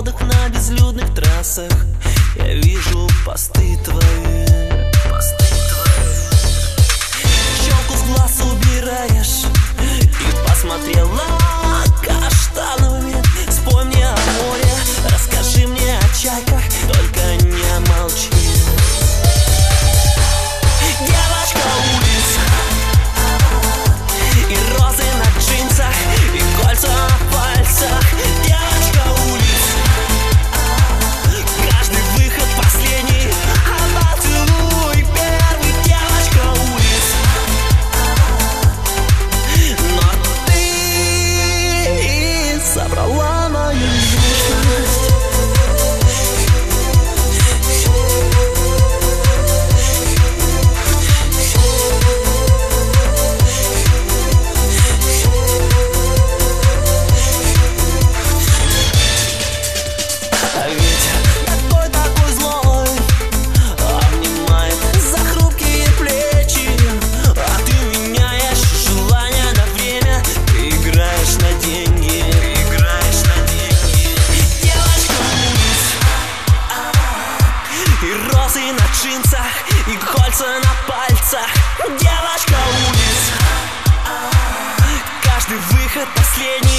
отдых на безлюдных трассах. Я вижу посты твои. Челку с глаз убираешь и посмотрела каштановыми. Спой мне о море, расскажи мне о чайках, только не молчи. Девочка улиц, и розы на джинсах, и кольца на пальцах. Девочка улиц, каждый выход последний, а поцелуй первый. Девочка улиц, но ты забрала мою нежность. На джинсах и кольца на пальцах. Девочка улиц, каждый выход последний.